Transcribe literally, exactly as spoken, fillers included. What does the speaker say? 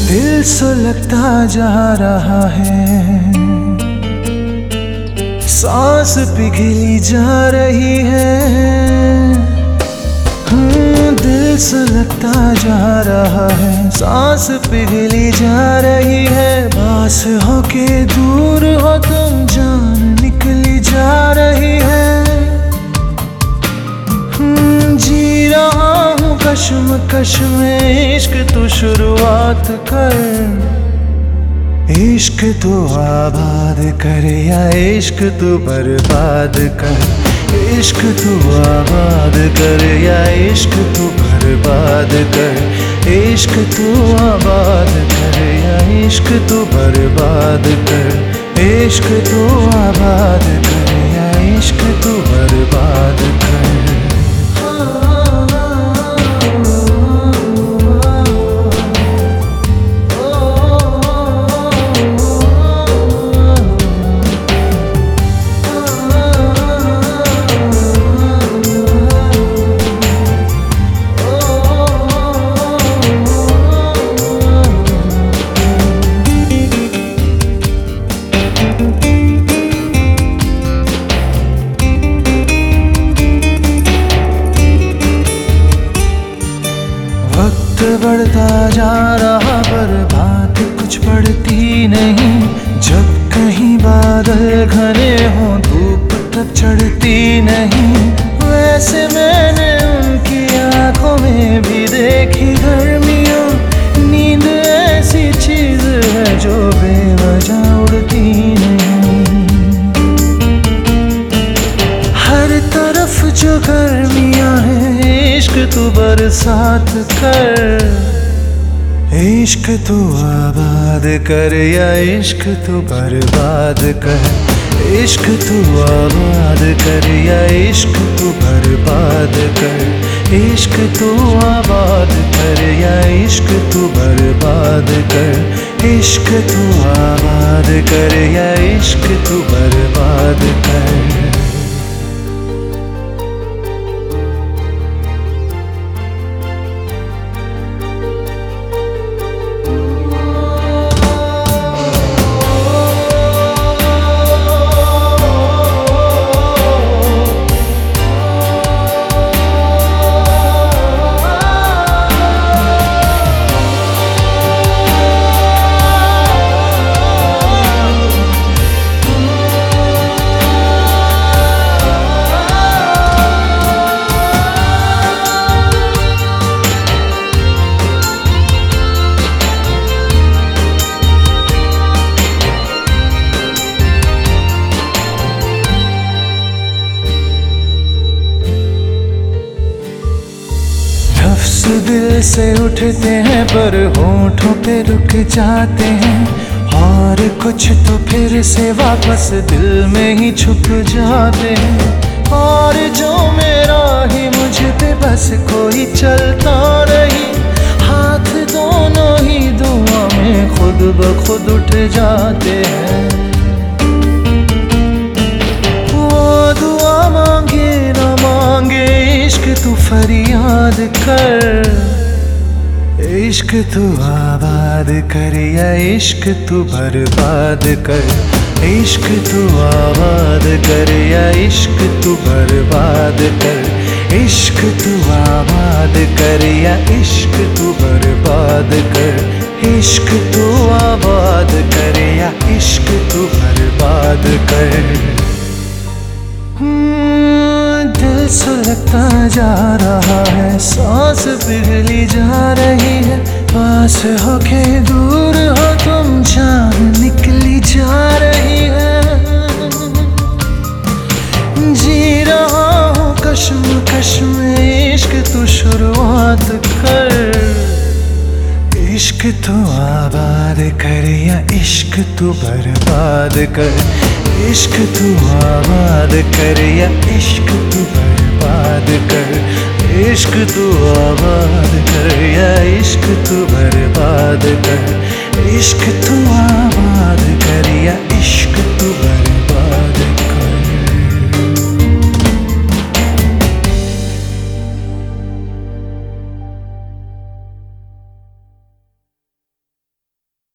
दिल सुलगता जा रहा है, सांस पिघली जा रही है। हम्म, दिल सुलगता जा रहा है, सांस पिघली जा रही है। पास हो के दूर हो तुम, जान निकली जा रही है। हम्म, जी रहा हूँ कश्मकश में, इश्क तू शुरुआत कर। इश्क तू आबाद कर या इश्क तू बर्बाद कर। इश्क तू आबाद कर या इश्क तू बर्बाद कर। इश्क तू आबाद कर या इश्क तू बर्बाद कर। इश्क तू आबाद कर या इश्क तू बर्बाद कर। वक्त बढ़ता जा रहा पर बात कुछ बढ़ती नहीं। जब कहीं बादल घने हों धूप तक चढ़ती नहीं। वैसे मैंने उनकी आंखों में भी देखी गर्मियाँ। नींद ऐसी चीज है जो बेवजह उड़ती नहीं। हर तरफ जो गर्मियाँ हैं, इश्क तू बरसात कर। इश्क तू आबाद कर या इश्क तू बर्बाद कर। इश्क तू आबाद कर या इश्क तू बर्बाद कर। इश्क तू आबाद कर या इश्क तू बर्बाद कर। इश्क तू आबाद कर या इश्क तू बर्बाद कर। दिल से उठते हैं पर होठों पे रुक जाते हैं। और कुछ तो फिर से वापस दिल में ही छुप जाते हैं। और जो मेरा ही मुझ पे बस कोई चलता नहीं। हाथ दोनों ही दुआ में खुद ब खुद उठ जाते हैं। वो दुआ मांगे ना मांगे, इश्क तू फरियाद कर। इश्क तू आबाद कर या इश्क तू बर्बाद कर। इश्क तू आबाद कर या इश्क तू बर्बाद कर। इश्क तू आबाद कर या इश्क तू बर्बाद कर। इश्क तू आबाद कर या इश्क तू बर्बाद कर। दिल सुलगता जा रहा है, सांस पिघली जा रही है। पास होके दूर हो तुम, जान निकली जा रही है। जी रहा हूँ कश्मकश में, इश्क तू शुरुआत कर। इश्क तू आबाद कर या इश्क तू बर्बाद कर। इश्क तू आबाद कर या इश्क तू बर्बाद कर। इश्क तू आबाद कर या इश्क तू बर्बाद कर। इश्क तू आबाद कर या इश्क तू